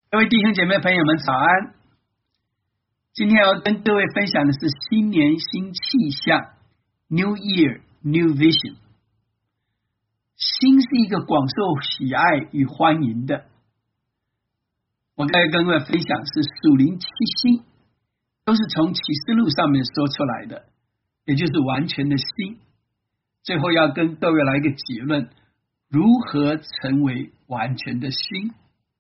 各位弟兄姐妹朋友们早安，今天要跟各位分享的是新年新气象 New Year New Vision。 新是一个广受喜爱与欢迎的，我该跟各位分享是属灵七星，都是从启示录上面说出来的，也就是完全的新。最后要跟各位来一个结论，如何成为完全的新。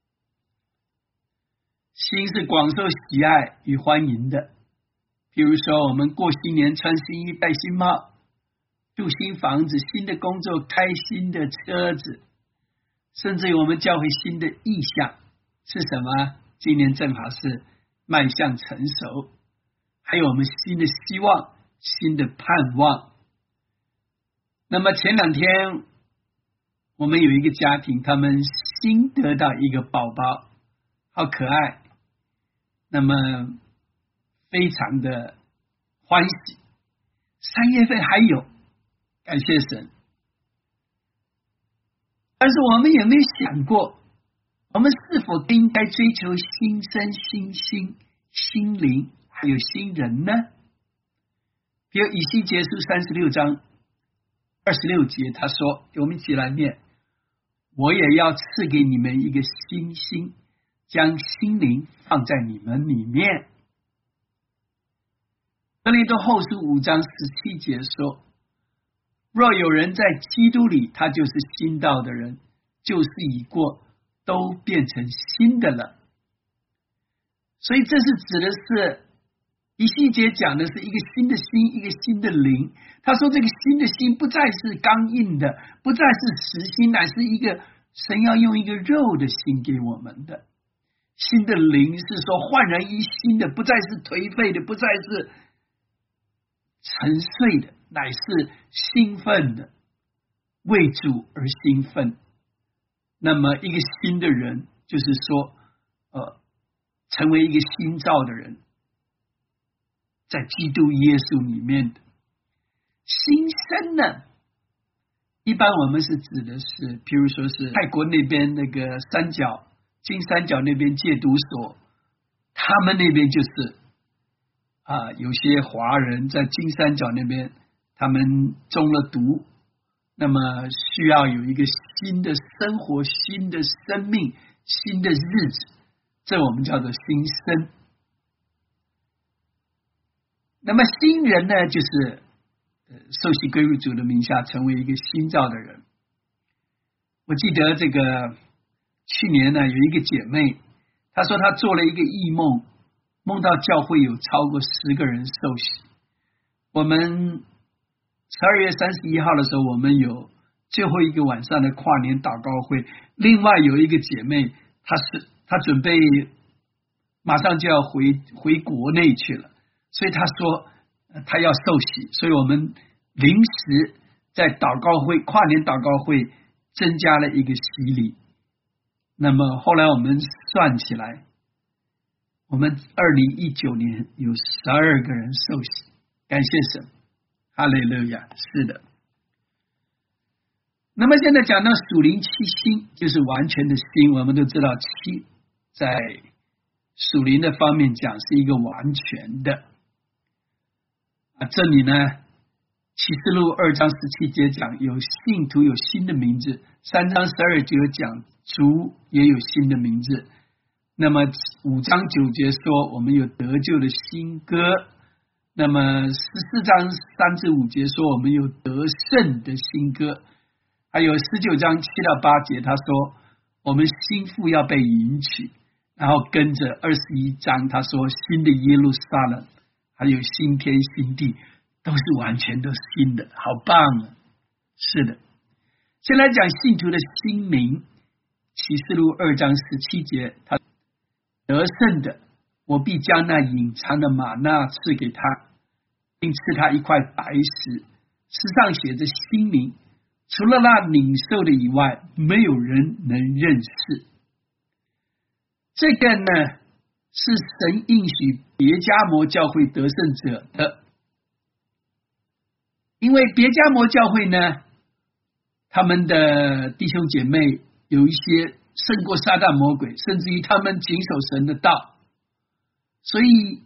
新是广受喜爱与欢迎的，比如说我们过新年穿新衣戴新帽，住新房子新的工作开新的车子，甚至于我们教会新的意向是什么？今年正好是迈向成熟，还有我们新的希望新的盼望。那么前两天我们有一个家庭，他们新得到一个宝宝，好可爱，那么非常的欢喜。3月份还有，感谢神。但是我们有没有想过，我们是否应该追求新生新心心灵还有新人呢？比如以西结书36章26节他说，我们一起来念，我也要赐给你们一个新心，将心灵放在你们里面。哥林多后书5章17节说，若有人在基督里，他就是新造的人，旧事已过，都变成新的了。所以这是指的是以西结讲的是一个新的心，一个新的灵。他说这个新的心不再是刚硬的，不再是实心，乃是一个神要用一个肉的心给我们的。新的灵是说焕然一新的，不再是颓废的，不再是沉睡的，乃是兴奋的，为主而兴奋。那么一个新的人就是说成为一个新造的人，在基督耶稣里面的新生呢，一般我们是指的是比如说是泰国那边那个金三角那边戒毒所，他们那边就是有些华人在金三角那边他们中了毒，那么需要有一个新的生活，新的生命，新的日子，这我们叫做新生。那么新人呢，就是受洗归入主的名下，成为一个新造的人。我记得这个去年呢，有一个姐妹，她说她做了一个异梦，梦到教会有超过10个人受洗。我们12月31号的时候，我们有最后一个晚上的跨年祷告会。另外有一个姐妹，她准备马上就要回国内去了，所以她说她要受洗，所以我们临时在跨年祷告会增加了一个洗礼。那么后来我们算起来，我们2019年有12个人受洗，感谢神，哈利路亚。是的。那么现在讲到属灵七星，就是完全的心。我们都知道七在属灵的方面讲是一个完全的。这里呢，启示录2章17节讲有信徒有新的名字，3章12节讲主也有新的名字。那么5章9节说我们有得救的新歌，那么14章3至5节说我们有得胜的新歌，还有19章7到8节他说我们心腹要被迎娶，然后跟着21章他说新的耶路撒冷，还有新天新地，都是完全都新的，好棒啊！是的。先来讲信徒的新名，启示录2章17节，他得胜的，我必将那隐藏的玛纳赐给他，并赐他一块白石，石上写着新名，除了那领受的以外，没有人能认识。这个呢，是神应许别迦摩教会得胜者的，因为别迦摩教会呢，他们的弟兄姐妹有一些胜过撒旦魔鬼，甚至于他们谨守神的道。所以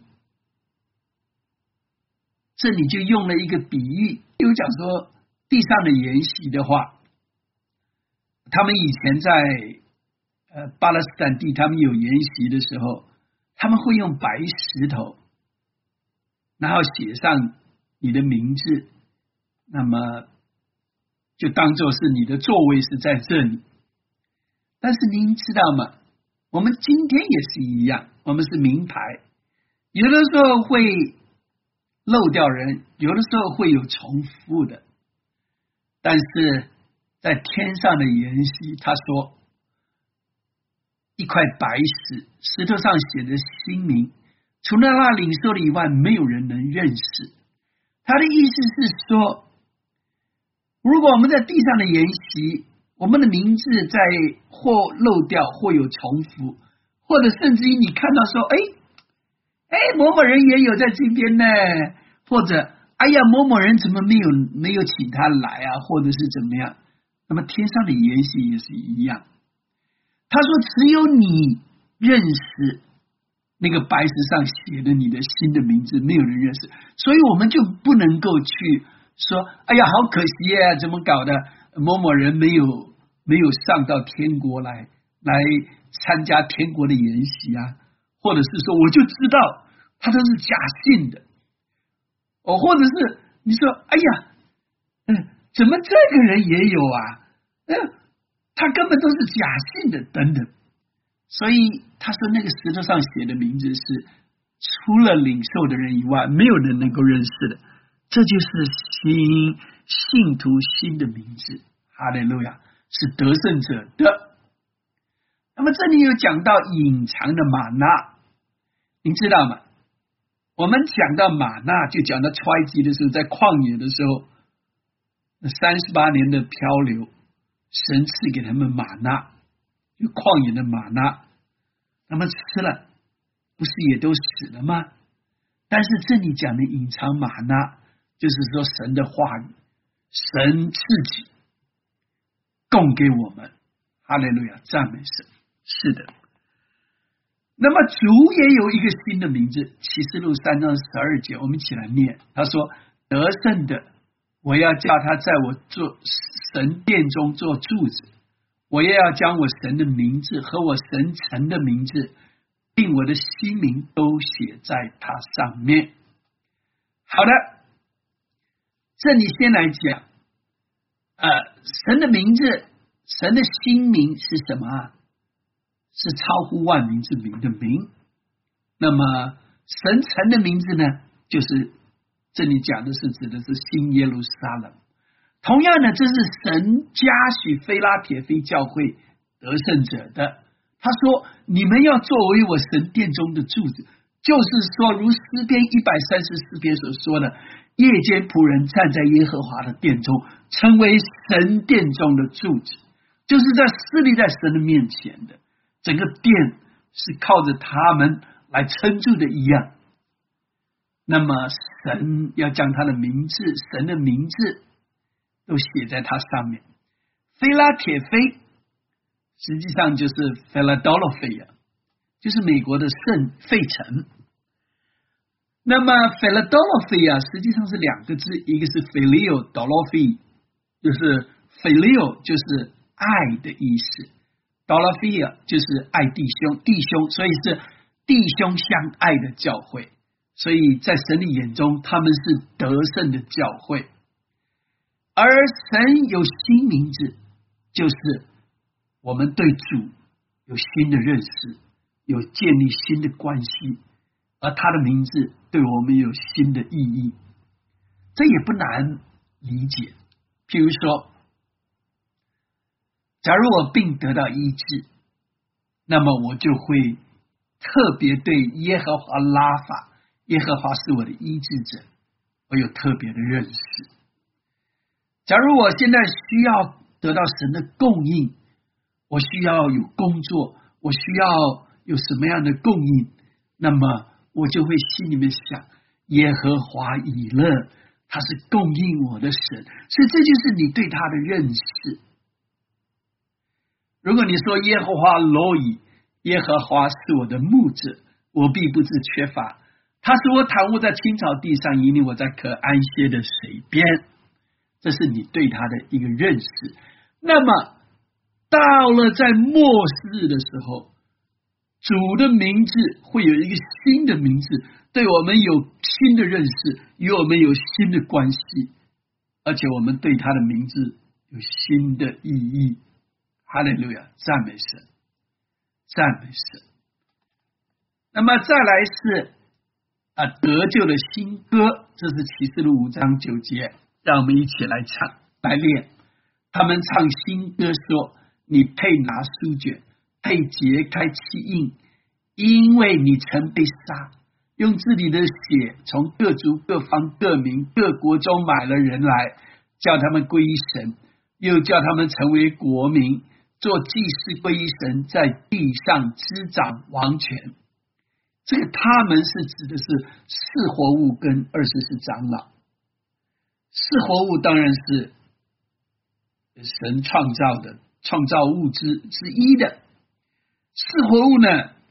这里就用了一个比喻，有讲说地上的筵席的话，他们以前在巴勒斯坦地，他们有筵席的时候，他们会用白石头，然后写上你的名字，那么就当作是你的座位是在这里。但是您知道吗？我们今天也是一样，我们是名牌，有的时候会漏掉人，有的时候会有重复的。但是在天上的筵席，他说一块白石，石头上写着新名，除了那领受的以外，没有人能认识。他的意思是说，如果我们在地上的筵席，我们的名字在或漏掉，或有重复，或者甚至于你看到说，某某人也有在这边呢，或者哎呀，某某人怎么没有请他来啊，或者是怎么样？那么天上的筵席也是一样。他说，只有你认识那个白石上写的你的新的名字，没有人认识，所以我们就不能够去说，哎呀，好可惜呀，怎么搞的？某某人没有上到天国来参加天国的筵席啊，或者是说我就知道他都是假信的，或者是你说，哎呀，怎么这个人也有啊？他根本都是假信的等等。所以他说那个石头上写的名字是除了领受的人以外，没有人能够认识的。这就是信徒新的名字，哈利路亚，是得胜者的。那么这里有讲到隐藏的玛纳，您知道吗？我们讲到玛纳，就讲到出埃及的时候，在旷野的时候，38年的漂流，神赐给他们玛纳，就旷野的玛纳，他们吃了，不是也都死了吗？但是这里讲的隐藏玛纳，就是说神的话语，神自己供给我们，哈利路亚，赞美神。是的。那么主也有一个新的名字，启示录3章12节，我们一起来念。他说，得胜的，我要叫他在我做神殿中做柱子，我也要将我神的名字和我神城的名字并我的新名都写在它上面。好的，这里先来讲神的名字，神的新名是什么？是超乎万名之名的名。那么神城的名字呢，就是这里讲的是指的是新耶路撒冷。同样的，这是神嘉许菲拉铁非教会得胜者的。他说，你们要作为我神殿中的柱子，就是说如诗篇134篇所说的，夜间仆人站在耶和华的殿中，成为神殿中的柱子，就是在侍立在神的面前的，整个殿是靠着他们来撑住的一样。那么神要将他的名字，神的名字都写在它上面。菲拉铁非实际上就是 Philadelphia， 就是美国的圣费城。那么 Philadelphia 实际上是两个字，一个是 Phileo Dolophi， 就是 Phileo 就是爱的意思， Dolophia 就是爱弟兄，所以是弟兄相爱的教会。所以在神的眼中，他们是得胜的教会。而神有新名字，就是我们对主有新的认识，有建立新的关系，而他的名字对我们有新的意义。这也不难理解。譬如说，假如我病得到医治，那么我就会特别对耶和华拉法，耶和华是我的医治者，我有特别的认识。假如我现在需要得到神的供应，我需要有工作，我需要有什么样的供应，那么我就会心里面想，耶和华以勒，他是供应我的神。所以这就是你对他的认识。 如果你说耶和华罗以，耶和华是我的牧者，我必不致缺乏。他使我躺卧在青草地上，引领我在可安歇的水边。这是你对他的一个认识。那么到了在末世的时候，主的名字会有一个新的名字，对我们有新的认识，与我们有新的关系，而且我们对他的名字有新的意义。哈利路亚，赞美神，赞美神。那么再来是得救的新歌，这是启示录5章9节，让我们一起来唱来练。他们唱新歌说，你配拿书卷，配揭开七印，因为你曾被杀，用自己的血从各族各方各民各国中买了人来，叫他们归于神，又叫他们成为国民，做祭司归于神，在地上执掌王权。这个他们是指的是四活物跟24长老。四活物当然是神创造的，创造物之一的。四活物呢，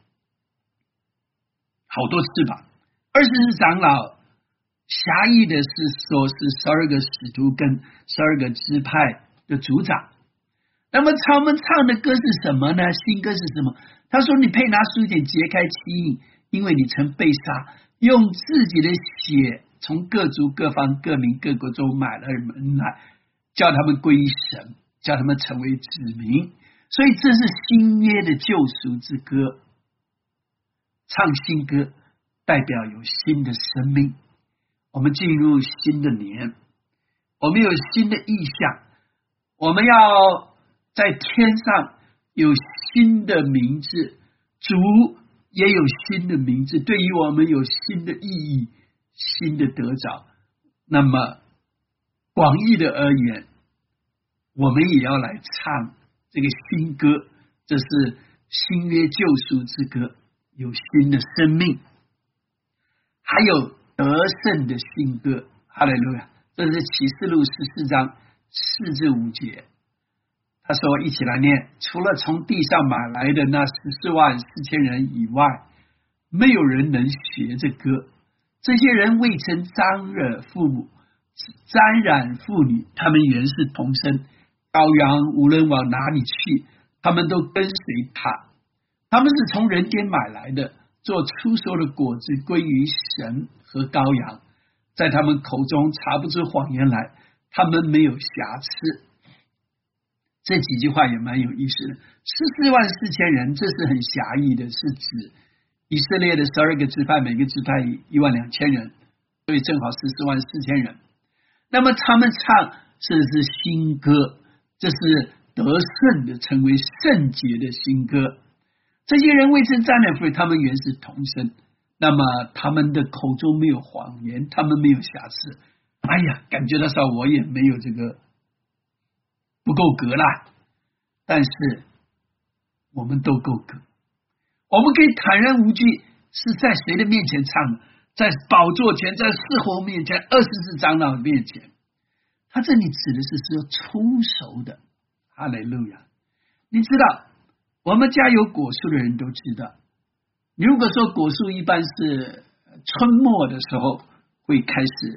好多翅膀。24长老狭义的是说是12个使徒跟12个支派的族长。那么他们唱的歌是什么呢？新歌是什么？他说，你配拿书卷揭开七印，因为你曾被杀，用自己的血从各族各方各民各国中买了人来，叫他们归于神，叫他们成为子民。所以这是新约的救赎之歌。唱新歌代表有新的生命，我们进入新的年，我们有新的意象，我们要在天上有新的名字，主也有新的名字，对于我们有新的意义，新的得着。那么广义的而言，我们也要来唱这个新歌，这是新约救赎之歌，有新的生命，还有得胜的新歌。哈利路亚！这是启示录14章4至5节。他说，一起来念，除了从地上买来的那144000人以外，没有人能学这歌。这些人未曾沾惹父母，沾染妇女，他们原是同生。羔羊无论往哪里去，他们都跟随他。他们是从人间买来的，做出熟的果子归于神和羔羊，在他们口中查不出谎言来，他们没有瑕疵。这几句话也蛮有意思的。144000人，这是很狭义的，是指以色列的12个支派，每个支派12000人，所以正好144000人。那么他们唱这是新歌，这是得胜的，成为圣洁的新歌。这些人未曾沾染妇女，他们原是同生。那么他们的口中没有谎言，他们没有瑕疵。哎呀，感觉到上我也没有这个不够格啦，但是我们都够格。我们可以坦然无惧，是在谁的面前唱？在宝座前，在四活面前，24长老面前。他这里指的是说出熟的。哈利路亚！你知道，我们家有果树的人都知道，如果说果树一般是春末的时候会开始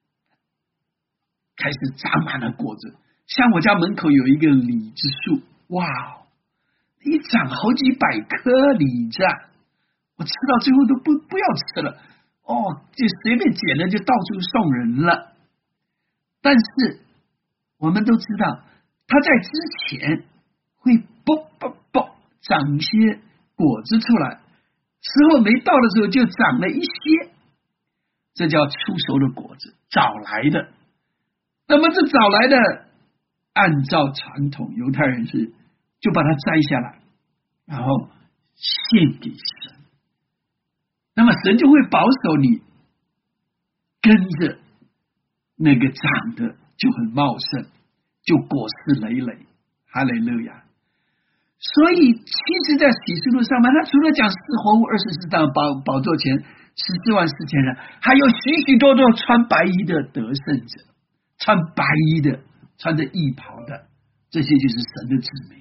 长满了果子。像我家门口有一个李子树，哇，一长好几百颗李子，我吃到最后都不要吃了，就随便捡了就到处送人了。但是我们都知道，它在之前会长一些果子出来，时候没到的时候就长了一些，这叫出熟的果子，早来的。那么这早来的，按照传统，犹太人是就把它摘下来，然后献给神。那么神就会保守你，跟着那个长的就很茂盛，就果实累累。哈利路亚！所以其实在启示录上面，他除了讲四活物24长宝座前144000人，还有许许多多穿白衣的得胜者，穿白衣的，穿着义袍的，这些就是神的子民。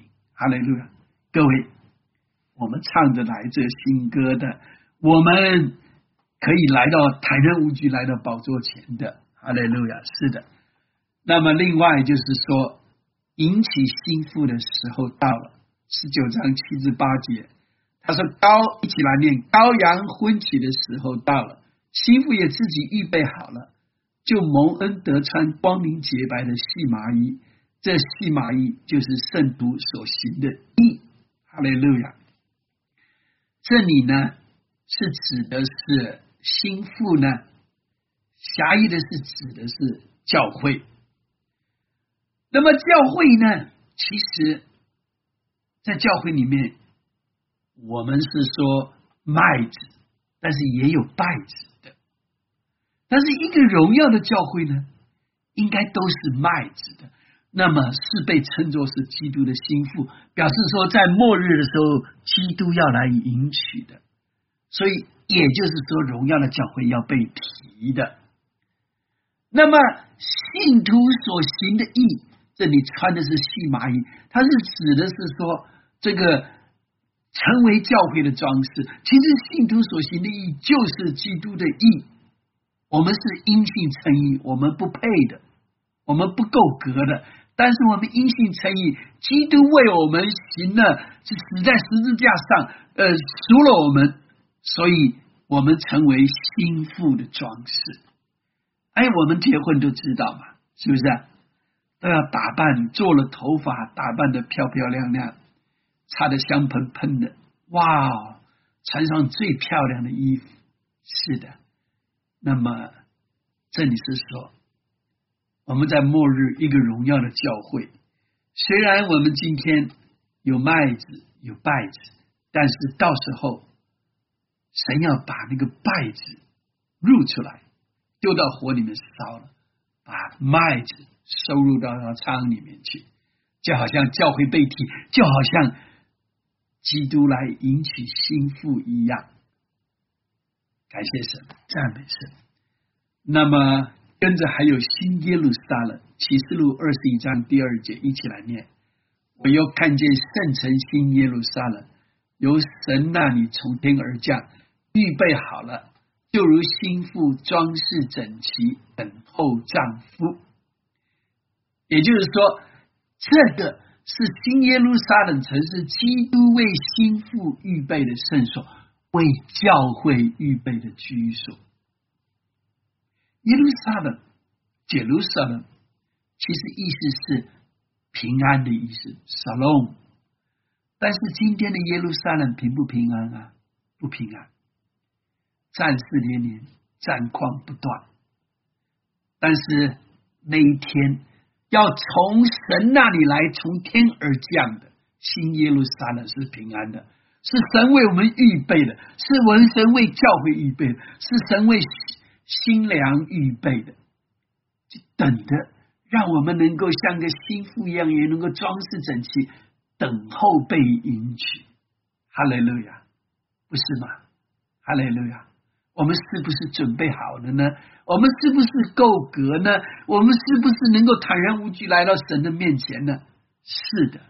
哈利路亚！各位，我们唱着来这新歌的，我们可以来到坦然无惧，来到宝座前的，哈利路亚！是的。那么另外就是说，引起心腹的时候到了，19章7至8节，他说一起来念，羔羊婚娶的时候到了，心腹也自己预备好了，就蒙恩得穿光明洁白的细麻衣，这细麻衣就是圣徒所行的义，哈利路亚！这里呢是指的是心腹呢，狭义的是指的是教会。那么教会呢，其实在教会里面，我们是说麦子，但是也有稗子的。但是一个荣耀的教会呢，应该都是麦子的，那么是被称作是基督的心腹，表示说在末日的时候，基督要来迎娶的。所以也就是说，荣耀的教会要被提的。那么信徒所行的义，这里穿的是细麻衣，它是指的是说这个成为教会的装饰。其实信徒所行的义就是基督的义，我们是因信称义，我们不配的，我们不够格的，但是我们因信称义，基督为我们行了，是死在十字架上，赎了我们，所以我们成为心腹的装饰。哎，我们结婚都知道嘛，是不是啊？都要打扮，做了头发，打扮的漂漂亮亮，擦得香喷喷的，哇，穿上最漂亮的衣服。是的，那么这里是说，我们在末日一个荣耀的教会，虽然我们今天有麦子有稗子，但是到时候神要把那个稗子入出来，丢到火里面烧了，把麦子收入到仓里面去，就好像教会被提，就好像基督来迎娶心腹一样。感谢神，赞美神。那么跟着还有新耶路撒冷，启示录21章第2节，一起来念。我又看见圣城新耶路撒冷，由神那里从天而降，预备好了，就如新妇装饰整齐，等候丈夫。也就是说，这个是新耶路撒冷城，是基督为新妇预备的圣所，为教会预备的居所。耶路撒冷，耶路撒冷，其实意思是平安的意思 ，Shalom。但是今天的耶路撒冷平不平安啊？不平安，战事连连，战况不断。但是那一天要从神那里来，从天而降的新耶路撒冷是平安的，是神为我们预备的，是神为教会预备的，是神为新娘预备的，就等着让我们能够像个新妇一样，也能够装饰整齐，等候被迎娶。哈利路亚，不是吗？哈利路亚，我们是不是准备好了呢？我们是不是够格呢？我们是不是能够坦然无惧来到神的面前呢？是的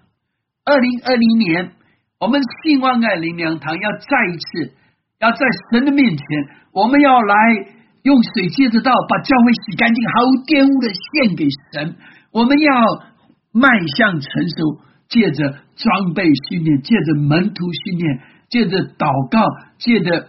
，2020年我们信望爱灵粮堂要再一次要在神的面前，我们要来用水借着道把教会洗干净，毫无玷污的献给神。我们要迈向成熟，借着装备训练，借着门徒训练，借着祷告，借着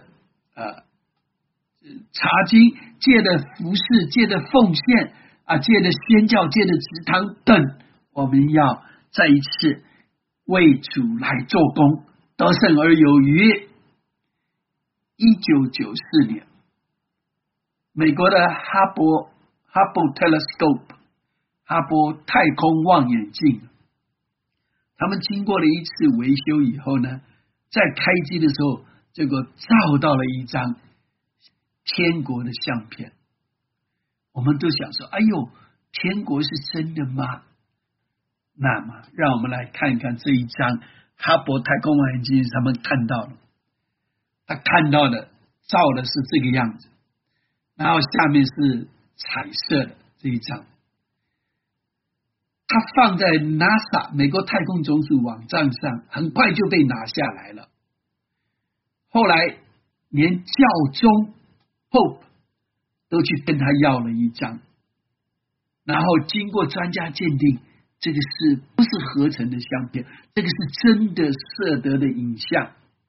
查经，借着服侍，借着奉献借着宣教，借着职堂等，我们要再一次为主来做工，得胜而有余。1994年，美国的哈勃 Telescope 哈勃太空望远镜，他们经过了一次维修以后呢，在开机的时候，这个照到了一张天国的相片。我们都想说，哎呦，天国是真的吗？那么让我们来看看这一张哈勃太空望远镜他们看到了，他看到的照的是这个样子，然后下面是彩色的这一张。 它放在 NASA 美国太空总署网站上，很快就被拿下来了。后来连教宗 Pope 都去跟他要了一张，然后经过专家鉴定，这个是不是合成的相片？这个是真的摄得的影像，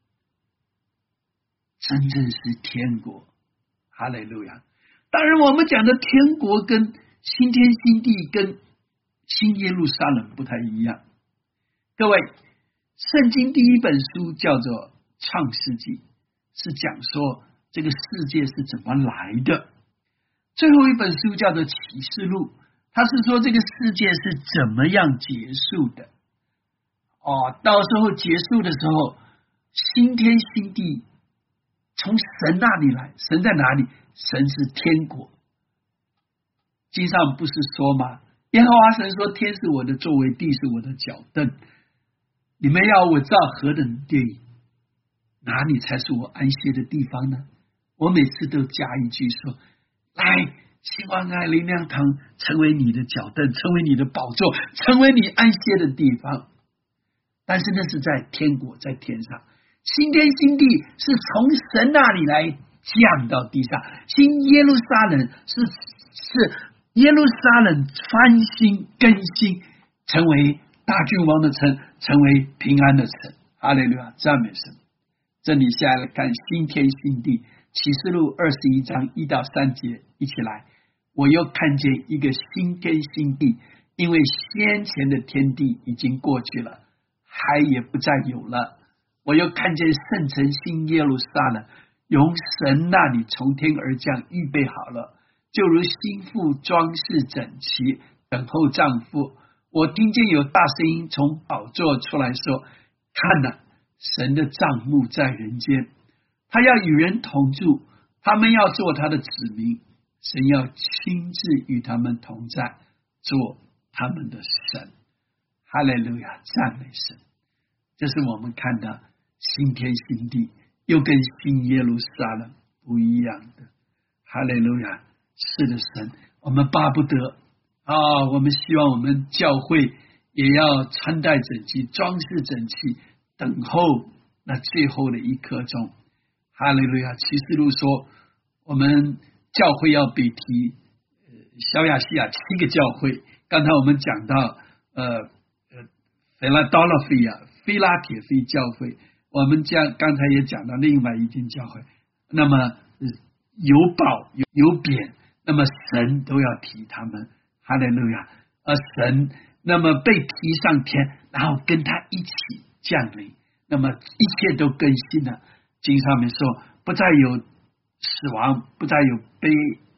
真正是天国。哈利路亚！当然，我们讲的天国跟新天新地跟新耶路撒冷不太一样。各位，圣经第一本书叫做创世纪，是讲说这个世界是怎么来的。最后一本书叫做启示录，它是说这个世界是怎么样结束的。到时候结束的时候，新天新地从神那里来，神在哪里？神是天国。经上不是说吗？耶和华神说：天是我的座位，地是我的脚凳。你们要我造何等的殿宇，哪里才是我安歇的地方呢？我每次都加一句说：来，希望爱灵粮堂成为你的脚凳，成为你的宝座，成为你安歇的地方。但是那是在天国，在天上。新天新地是从神那里来降到地上，新耶路撒冷是耶路撒冷翻新更新，成为大君王的城，成为平安的城。哈利路亚，赞美神。这里下来看新天新地，启示录21章1到3节，一起来。我又看见一个新天新地，因为先前的天地已经过去了，海也不再有了。我又看见圣城新耶路撒冷由神那里从天而降，预备好了，就如新妇装饰整齐，等候丈夫。我听见有大声音从宝座出来说：看哪，神的帐幕在人间，他要与人同住，他们要做他的子民，神要亲自与他们同在，做他们的神。哈利路亚，赞美神。这是我们看的新天新地，又跟新耶路撒冷不一样的。哈利路亚，是的，神，我们巴不得我们希望我们教会也要穿戴整齐，装饰整齐，等候那最后的一刻钟。哈利路亚，启示录说我们教会要被提小亚细亚7个教会。刚才我们讲到菲拉铁非教会，我们刚才也讲到另外一间教会。那么有褒有贬，那么神都要提他们。哈利路亚，神那么被提上天，然后跟他一起降临，那么一切都更新了。经上面说，不再有死亡，不再有悲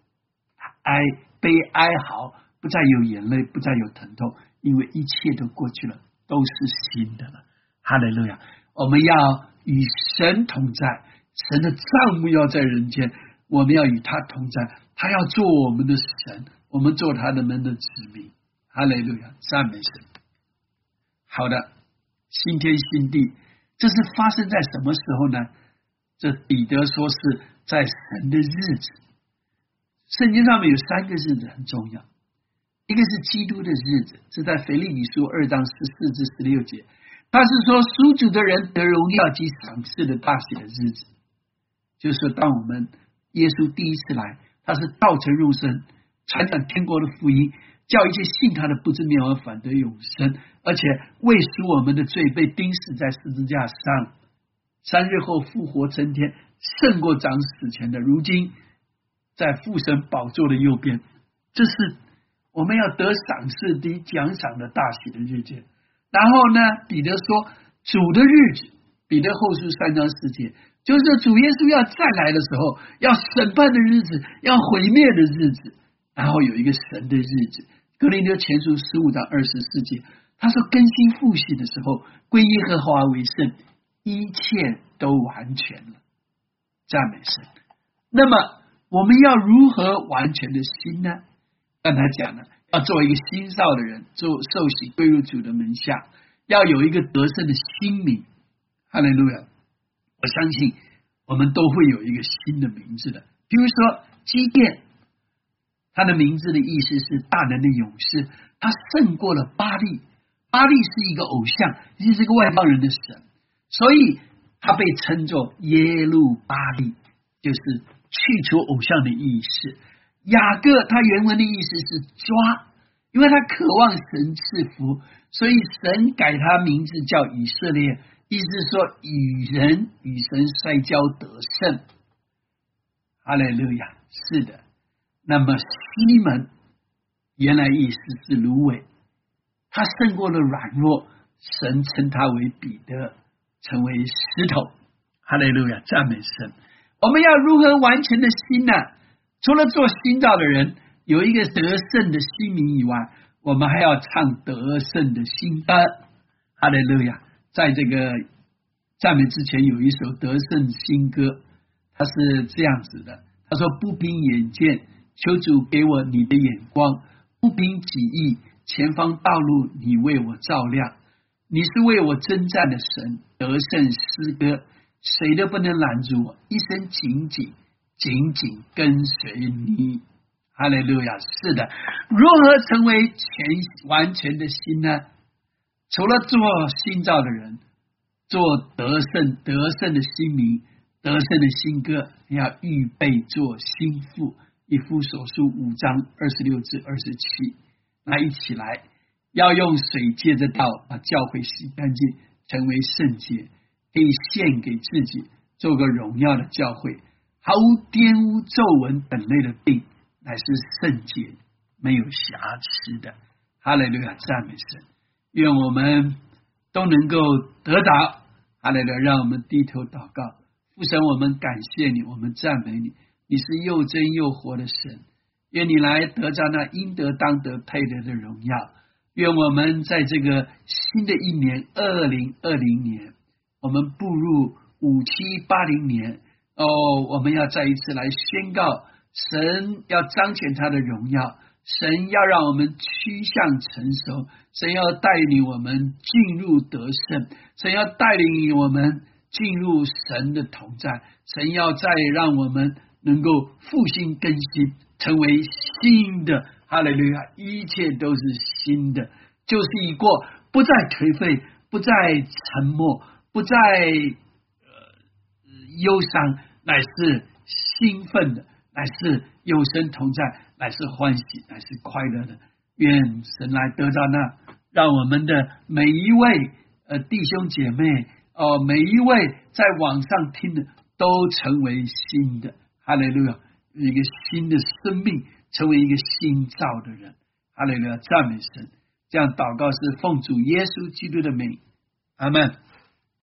哀嚎，不再有眼泪，不再有疼痛，因为一切都过去了，都是新的了。哈利路亚，我们要与神同在，神的帐幕要在人间，我们要与他同在，他要做我们的神，我们做他的们的子民。哈利路亚，赞美神。好的，新天新地，这是发生在什么时候呢？这彼得说是在神的日子。圣经上面有3个日子很重要，一个是基督的日子，是在腓立比书2章14至16节，他是说属主的人得荣耀及赏赐的大喜的日子，就是当我们耶稣第一次来，他是道成肉身，传讲天国的福音，叫一切信他的不至灭亡，反得永生，而且为赎我们的罪被钉死在十字架上，3日后复活升天，胜过长死前的，如今在父神宝座的右边。这是我们要得赏赐的奖赏的大喜的日子。然后呢，彼得说主的日子，彼得后书3章4节，就是主耶稣要再来的时候，要审判的日子，要毁灭的日子，然后有一个神的日子。哥林多前书15章24节，他说更新复习的时候，归耶和华为圣，一切都完全了。赞美神。那么我们要如何完全的心呢？刚才讲了，要做一个新造的人，受洗归入主的门下，要有一个得胜的新名。哈利路亚！我相信我们都会有一个新的名字的。比如说基甸， 他的名字的意思是大能的勇士，他胜过了巴力。巴力是一个偶像，也是个外邦人的神，所以他被称作耶路巴力，就是去除偶像的意思。雅各他原文的意思是抓，因为他渴望神赐福，所以神改他名字叫以色列，意思是说与神摔跤得胜。哈利路亚，是的。那么西门原来意思是芦苇，他胜过了软弱，神称他为彼得，成为石头。哈利路亚，赞美神。我们要如何完全的心呢？除了做新造的人，有一个得胜的新名以外，我们还要唱得胜的新歌。哈利路亚，在这个赞美之前有一首得胜新歌，它是这样子的，他说：不凭眼见，求主给我你的眼光，不凭己意，前方道路你为我照亮，你是为我征战的神，得胜诗歌，谁都不能拦住我，一生紧紧跟随你。哈利路亚，是的。如何成为完全的心呢？除了做新造的人，做得胜的新名，得胜的新歌，要预备做新妇。以弗所书5章26至27，那一起来，要用水借着道把教会洗干净，成为圣洁，可以献给自己，做个荣耀的教会，毫无玷污、皱纹等类的病，乃是圣洁，没有瑕疵的。哈利路亚，赞美神。愿我们都能够得着。哈利路亚，让我们低头祷告。父神，我们感谢你，我们赞美你，你是又真又活的神。愿你来得着那应得当得配得的荣耀。愿我们在这个新的一年2020年，我们步入5780年，我们要再一次来宣告，神要彰显他的荣耀，神要让我们趋向成熟，神要带领我们进入得胜，神要带领我们进入神的同在，神要再让我们能够复兴更新，成为新的。哈利路亚，一切都是新的，就是已过，不再颓废，不再沉默，不再忧伤，乃是兴奋的，乃是有神同在，乃是欢喜，乃是快乐的。愿神来得着那，让我们的每一位弟兄姐妹，每一位在网上听的都成为新的。哈利路亚，一个新的生命，成为一个新造的人。哈利路亚，赞美神。这样祷告是奉主耶稣基督的名，阿们。